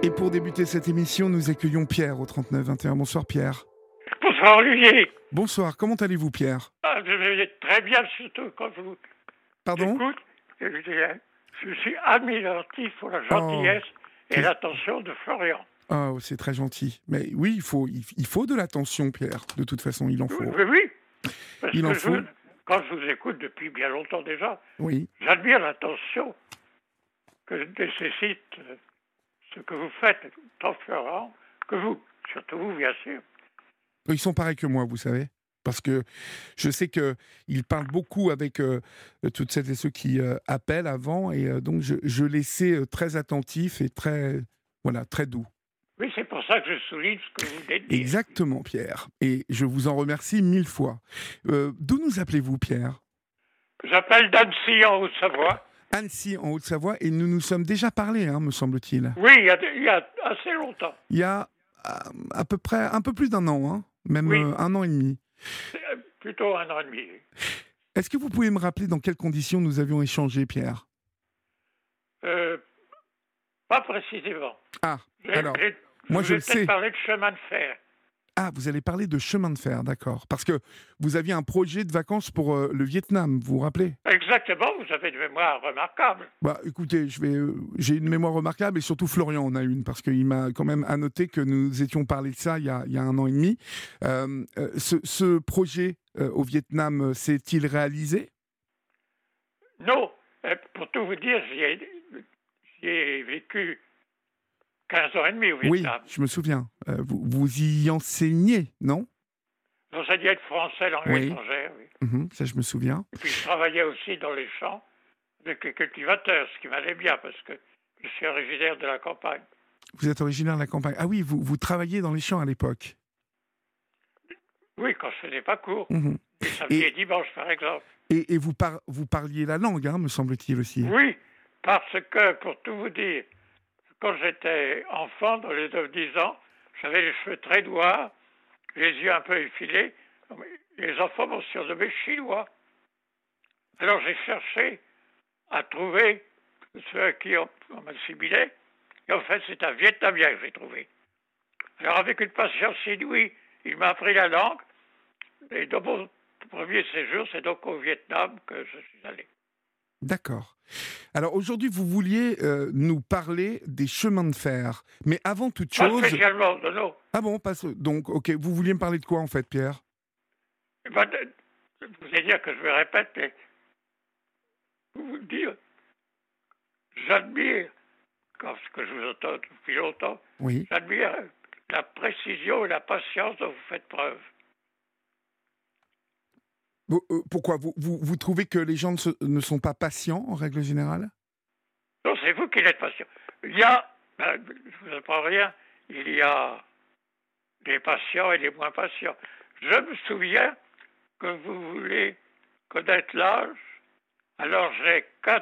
Et pour débuter cette émission, nous accueillons Pierre au 39 21. Bonsoir Pierre. Bonsoir Olivier. Bonsoir, comment allez-vous Pierre? Je vais très bien, surtout quand je vous Pardon? écoute. Je suis admiratif pour la gentillesse et l'attention de Florian. Oh, c'est très gentil. Mais oui, il faut de l'attention Pierre. De toute façon, il en faut. Oui. Parce Il en que faut. quand je vous écoute depuis bien longtemps déjà, Oui. j'admire l'attention que nécessite ce que vous faites, tant Florian que vous. Surtout vous, bien sûr. Ils sont pareils que moi, vous savez. Parce que je sais qu'ils parlent beaucoup avec toutes celles et ceux qui appellent avant. Et donc, je les sais très attentifs et très doux. Oui, c'est pour ça que je souligne ce que vous venez de dire. Exactement, Pierre. Et je vous en remercie 1000 fois. D'où nous appelez-vous, Pierre? J'appelle d'Annecy en Haute-Savoie. Annecy, en Haute-Savoie. Et nous nous sommes déjà parlé, me semble-t-il. Oui, il y a assez longtemps. Il y a à peu près un peu plus d'un an, même Oui. 1 an et demi. Plutôt 1 an et demi. Est-ce que vous pouvez me rappeler dans quelles conditions nous avions échangé, Pierre? Pas précisément. Ah, alors, moi je le sais. Je vais parler de chemin de fer. Ah, vous allez parler de chemin de fer, d'accord. Parce que vous aviez un projet de vacances pour le Vietnam, vous vous rappelez? Exactement, vous avez une mémoire remarquable. Bah, écoutez, j'ai une mémoire remarquable et surtout Florian en a une, parce qu'il m'a quand même annoté que nous étions parlé de ça il y a 1 an et demi. Ce projet au Vietnam s'est-il réalisé? Non, pour tout vous dire, j'y ai vécu 15 ans et demi au Vietnam. Oui, je me souviens. Vous y enseignez, non? J'enseignais le français, l'anglais étrangère, oui. Ça, je me souviens. Et puis je travaillais aussi dans les champs avec les cultivateurs, ce qui m'allait bien parce que je suis originaire de la campagne. Vous êtes originaire de la campagne. Ah oui, vous travailliez dans les champs à l'époque. Oui, quand je faisais pas cours. Et samedi et dimanche, par exemple. Et vous parliez la langue, me semble-t-il aussi. Oui, parce que, pour tout vous dire, quand j'étais enfant, dans les 9-10 ans, j'avais les cheveux très noirs, les yeux un peu effilés. Les enfants m'ont surnommé chinois. Alors j'ai cherché à trouver ceux à qui on m'assimilait. Et en fait, c'est un Vietnamien que j'ai trouvé. Alors avec une patience inouïe, il m'a appris la langue. Et dans mon premier séjour, c'est donc au Vietnam que je suis allé. D'accord. Alors aujourd'hui, vous vouliez nous parler des chemins de fer. Mais avant toute chose... Pas spécialement, non. Ah bon, donc, ok. Vous vouliez me parler de quoi, en fait, Pierre? Vous allez dire que je me répète, mais vous dire, j'admire, ce que je vous entends depuis longtemps, j'admire la précision et la patience dont vous faites preuve. Pourquoi vous trouvez que les gens ne sont pas patients, en règle générale? Non, c'est vous qui l'êtes patient. Il y a, je ne vous apprends rien, il y a des patients et des moins patients. Je me souviens que vous voulez connaître l'âge. Alors j'ai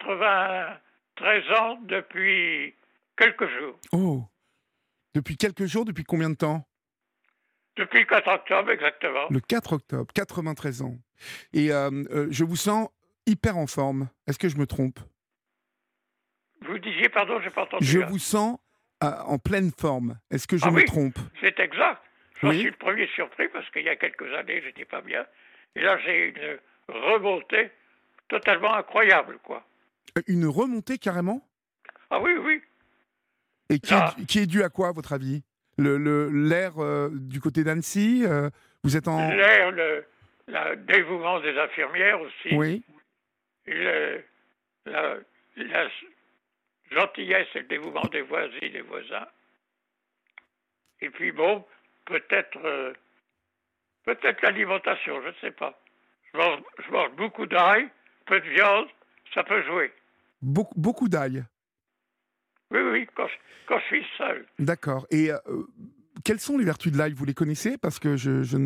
93 ans depuis quelques jours. Oh, depuis quelques jours, depuis combien de temps? Depuis le 4 octobre, exactement. Le 4 octobre, 93 ans. Et je vous sens hyper en forme. Est-ce que je me trompe? Vous disiez, pardon, j'ai pas entendu. Je vous sens en pleine forme. Est-ce que je me trompe? C'est exact. Je suis le premier surpris parce qu'il y a quelques années, j'étais pas bien. Et là, j'ai une remontée totalement incroyable, quoi. Une remontée, carrément? Ah oui, oui. Et qui est due à quoi, à votre avis? L'air du côté d'Annecy vous êtes en... L'air, le dévouement des infirmières aussi. Oui. Et la gentillesse et le dévouement des voisins et des voisins. Et puis bon, peut-être l'alimentation, je ne sais pas. Je mange beaucoup d'ail, peu de viande, ça peut jouer. Beaucoup d'ail? Oui, quand je suis seul. D'accord. Et quelles sont les vertus de l'ail? Vous les connaissez? Parce que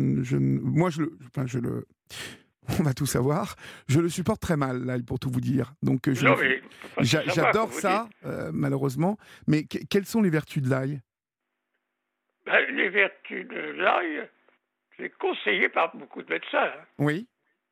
on va tout savoir. Je le supporte très mal, l'ail, pour tout vous dire. Donc j'adore ça, malheureusement. Mais quelles sont les vertus de l'ail? Les vertus de l'ail, c'est conseillé par beaucoup de médecins. Oui.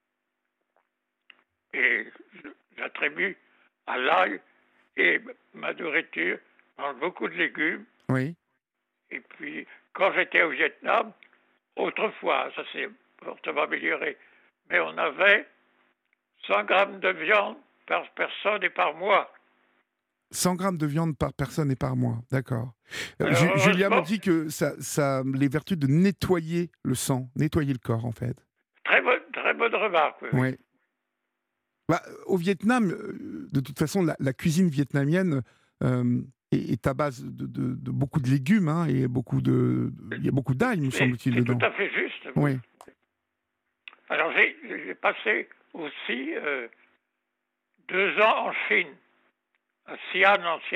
Et j'attribue à l'ail et ma nourriture, je mange beaucoup de légumes, Oui. Et puis, quand j'étais au Vietnam, autrefois, ça s'est fortement amélioré, mais on avait 100 grammes de viande par personne et par mois. 100 grammes de viande par personne et par mois, d'accord. Alors, Julia me heureusement, dit que ça a les vertus de nettoyer le sang, nettoyer le corps, en fait. très bonne remarque, oui, oui. Ouais. Bah, au Vietnam, de toute façon, la cuisine vietnamienne est à base de beaucoup de légumes, hein, et il y a beaucoup d'ail, me semble-t-il, C'est tout dedans. à fait juste, oui. Oui, Alors, j'ai passé aussi 2 ans en Chine, à Xi'an,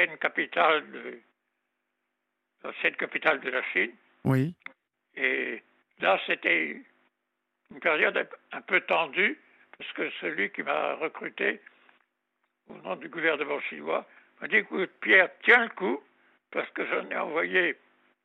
l'ancienne capitale de la Chine. oui, Et là, c'était une période un peu tendue, parce que celui qui m'a recruté au nom du gouvernement chinois m'a dit, écoute, Pierre, tiens le coup, parce que j'en ai envoyé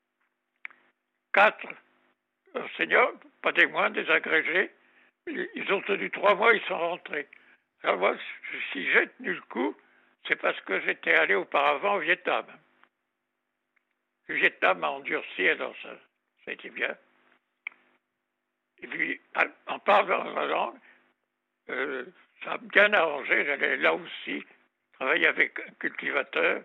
4 enseignants, pas des moindres, des agrégés. Ils ont tenu 3 mois, ils sont rentrés. Alors moi, si j'ai tenu le coup, c'est parce que j'étais allé auparavant au Vietnam. Le Vietnam m'a endurci, alors ça a été bien. Et puis, en parlant la langue, ça a bien arrangé. J'allais là aussi travailler avec un cultivateur.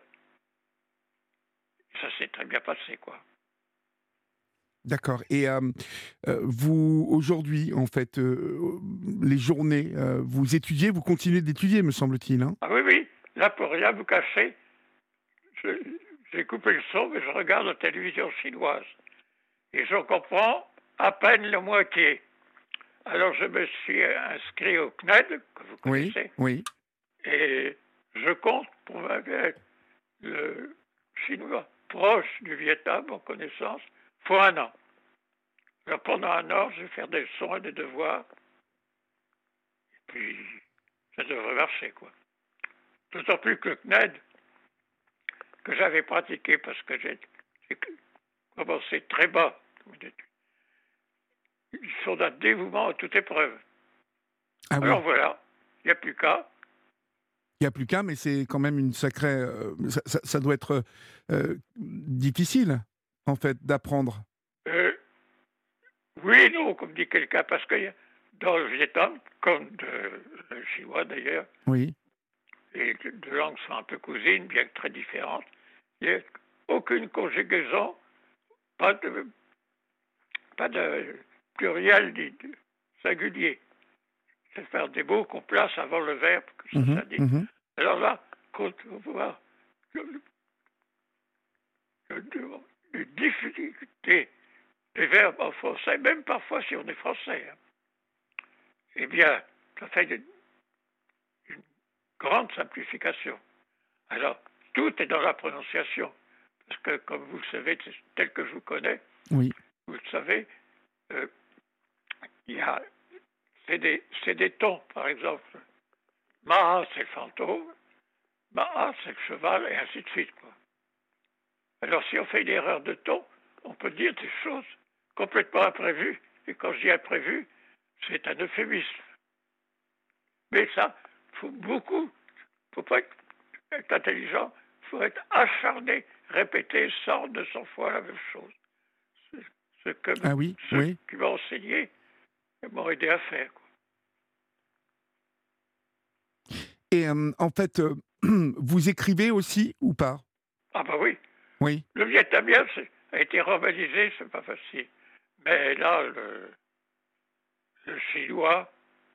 Ça s'est très bien passé, quoi. d'accord. Et vous, aujourd'hui, en fait, les journées, vous étudiez, vous continuez d'étudier, me semble-t-il, hein? Ah oui, oui, là, pour rien vous cacher, je- j'ai coupé le son, mais je regarde la télévision chinoise. Et je comprends à peine la moitié. Alors je me suis inscrit au CNED, que vous Oui, connaissez, oui. et je compte pour être le chinois proche du Vietnam en connaissance pour un an. Alors pendant un an, je vais faire des leçons et des devoirs, et puis ça devrait marcher, quoi. D'autant plus que le CNED, que j'avais pratiqué parce que j'ai commencé très bas, ils sont d'un dévouement à toute épreuve. Ah Alors oui. voilà, il n'y a plus qu'à. Il n'y a plus qu'un, mais c'est quand même une sacrée. Ça doit être difficile, en fait, d'apprendre. Euh, oui et non, comme dit quelqu'un, parce que dans le Vietnam, comme le chinois d'ailleurs, Oui. les deux langues sont un peu cousines, bien que très différentes, il n'y a aucune conjugaison, pas de, pas de pluriel ni de singulier. C'est faire des mots qu'on place avant le verbe, que ça Mhm, s'indique. mhm. Alors là, quand on voit les difficultés des verbes en français, même parfois si on est français, hein, eh bien, ça fait une grande simplification. Alors, tout est dans la prononciation. Parce que, comme vous le savez, tel que je vous connais, Oui. vous le savez, euh, il y a, c'est des tons. Par exemple, Maha, c'est le fantôme, Maha, c'est le cheval, et ainsi de suite, quoi. Alors, si on fait une erreur de ton, on peut dire des choses complètement imprévues. Et quand je dis imprévu, c'est un euphémisme. Mais ça, il faut beaucoup, il ne faut pas être intelligent, il faut être acharné, répéter 100, 200 fois la même chose. C'est ce que Ah oui, ceux oui. qui m'ont enseigné m'ont aidé à faire, quoi. Et en fait, vous écrivez aussi ou pas? Ah bah oui, Oui. le vietnamien a été romanisé, c'est pas facile. Mais là, le chinois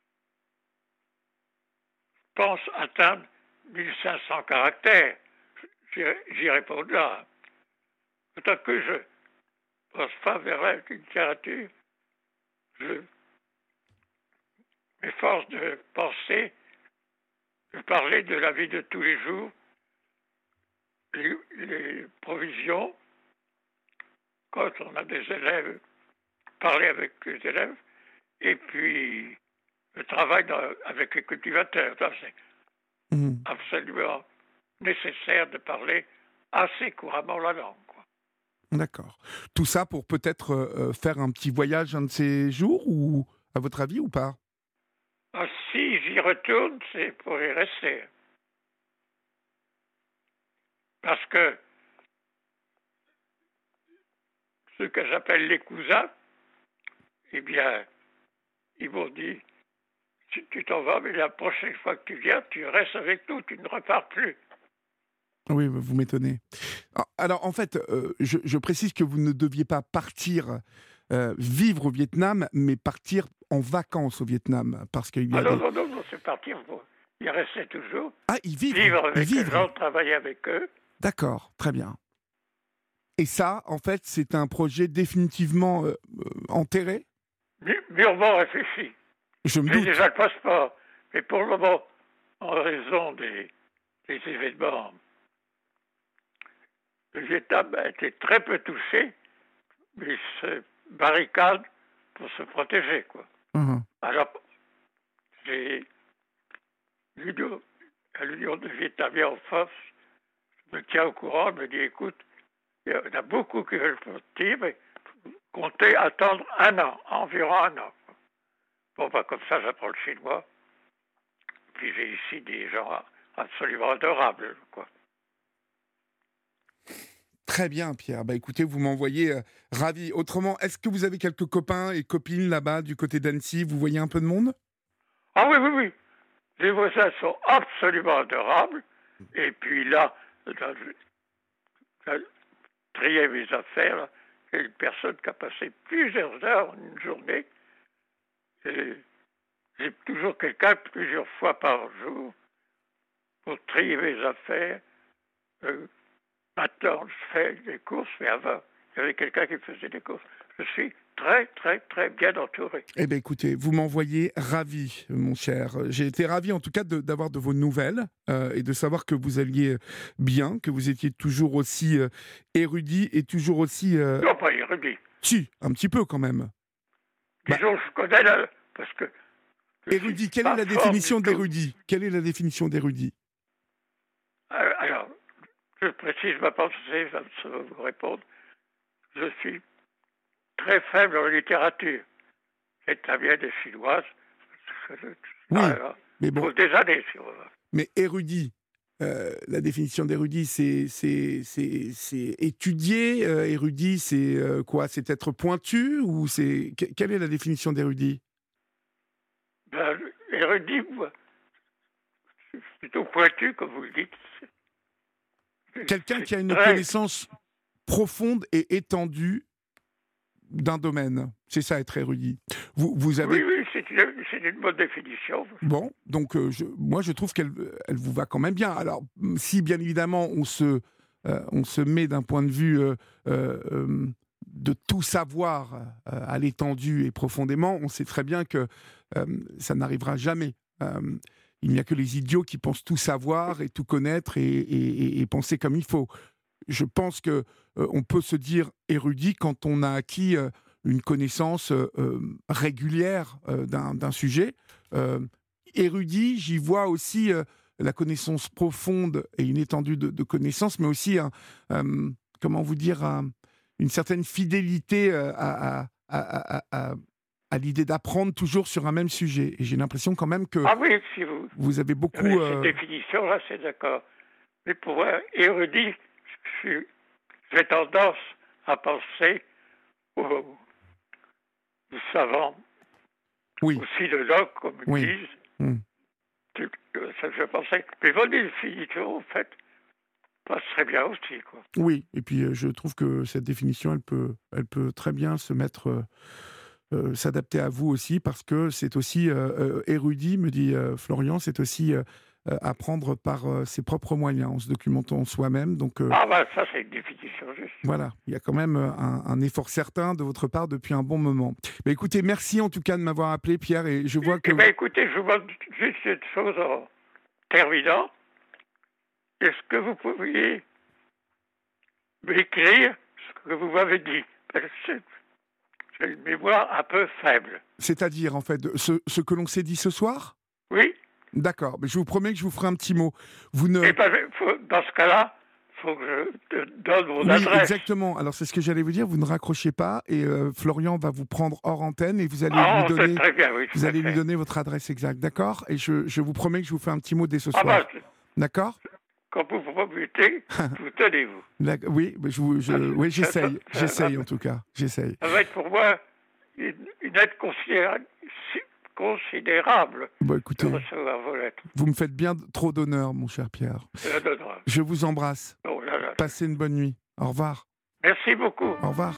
pense atteindre 1500 caractères. J'irai pas au-delà. Tant que je ne pense pas vers la littérature, je m'efforce de penser, de parler de la vie de tous les jours, les provisions, quand on a des élèves, parler avec les élèves, et puis le travail avec les cultivateurs. C'est Mhm. absolument nécessaire de parler assez couramment la langue, quoi. D'accord. Tout ça pour peut-être faire un petit voyage un de ces jours, ou à votre avis, ou pas? Ah, si j'y retourne, c'est pour y rester. Parce que ce que j'appelle les cousins, eh bien, ils m'ont dit, si tu t'en vas, mais la prochaine fois que tu viens, tu restes avec nous, tu ne repars plus. Oui, vous m'étonnez. Alors, en fait, je précise que vous ne deviez pas partir vivre au Vietnam, mais partir en vacances au Vietnam, parce qu'il y a Ah non, des... non, non, non, c'est parti. Ils restaient toujours. Ah, ils vivent. Vivre avec Ils les vivent. gens, travailler avec eux. D'accord, très bien. Et ça, en fait, c'est un projet définitivement enterré? Mûrement réfléchi. Je me J'ai doute. déjà le passeport. Mais pour le moment, en raison des événements, le Vietnam a été très peu touché, mais il se barricade pour se protéger, quoi. Mhm. Alors, j'ai l'Union des Vietnamiens en France me tient au courant, elle me dit, écoute, il y en a beaucoup qui veulent partir, mais comptez attendre un an, environ un an. Bon, bah, comme ça, j'apprends le chinois. Puis j'ai ici des gens absolument adorables, quoi. Très bien, Pierre. Bah, écoutez, vous m'envoyez ravi. Autrement, est-ce que vous avez quelques copains et copines là-bas, du côté d'Annecy? Vous voyez un peu de monde? Ah oui, oui, oui. Les voisins sont absolument adorables. Et puis là, j'ai trié mes affaires. Là. Il y a une personne qui a passé plusieurs heures, une journée. Et j'ai toujours quelqu'un plusieurs fois par jour pour trier mes affaires. Maintenant, je fais des courses, mais avant, il y avait quelqu'un qui faisait des courses. Je suis très, très, très bien entouré. Eh bien, écoutez, vous m'envoyez ravi, mon cher. J'ai été ravi, en tout cas, d'avoir de vos nouvelles et de savoir que vous alliez bien, que vous étiez toujours aussi érudit et toujours aussi... Non, pas érudit. Si, un petit peu quand même. Disons, je connais parce que... Érudit, quelle est la définition d'érudit? Quelle est la définition d'érudit? Alors, je précise ma pensée, ça va vous répondre. Je suis très faible en littérature. Italienne et chinoise. Oui, mais bon. Pour des années, si on veut. Mais érudit, la définition d'érudit, c'est étudier. Érudit, c'est quoi? C'est être pointu ou c'est... Quelle est la définition d'érudit? Ben, érudit, moi, c'est plutôt pointu, comme vous le dites. Quelqu'un qui a une connaissance profonde et étendue d'un domaine. C'est ça, être érudit. Vous avez... Oui, c'est une bonne définition. Bon, donc moi je trouve qu'elle vous va quand même bien. Alors, si bien évidemment on se met d'un point de vue de tout savoir à l'étendue et profondément, on sait très bien que ça n'arrivera jamais. Il n'y a que les idiots qui pensent tout savoir et tout connaître et penser comme il faut. Je pense que on peut se dire érudit quand on a acquis une connaissance régulière d'un sujet. Érudit, j'y vois aussi la connaissance profonde et une étendue de connaissances, mais aussi comment vous dire, une certaine fidélité à l'idée d'apprendre toujours sur un même sujet. Et j'ai l'impression quand même que oui, si vous avez beaucoup... Cette définition-là, c'est d'accord. Mais pour un érudit, j'ai tendance à penser aux savants, oui. aux philologues, comme ils Oui. disent. Ça, je pensais que votre définition, en fait, passe très bien aussi, quoi. Oui, et puis je trouve que cette définition, elle peut très bien se mettre... s'adapter à vous aussi, parce que c'est aussi érudit, me dit Florian, c'est aussi apprendre par ses propres moyens, en se documentant soi-même. Donc, ça c'est une définition juste. Voilà, il y a quand même un effort certain de votre part depuis un bon moment. Mais écoutez, merci en tout cas de m'avoir appelé, Pierre, et je vois que... écoutez, je vous demande juste une chose en terminant. Est-ce que vous pourriez m'écrire ce que vous m'avez dit? Parce que j'ai une mémoire un peu faible. C'est-à-dire, en fait, ce que l'on s'est dit ce soir? Oui. D'accord, mais je vous promets que je vous ferai un petit mot. Vous ne... dans ce cas-là, il faut que je te donne mon adresse. Oui, exactement. Alors, c'est ce que j'allais vous dire. Vous ne raccrochez pas et Florian va vous prendre hors antenne et vous allez lui donner... très bien, oui, vous allez lui donner votre adresse exacte, d'accord? Et je vous promets que je vous fais un petit mot dès ce soir. D'accord? quand vous vous butez, vous tenez-vous. Oui, oui, j'essaye en tout cas, j'essaye. Ça va être pour moi une aide considérable Écoutez, de recevoir vos lettres. Vous me faites bien trop d'honneur, mon cher Pierre. Je vous embrasse. Oh là là. Passez une bonne nuit. Au revoir. Merci beaucoup. Au revoir.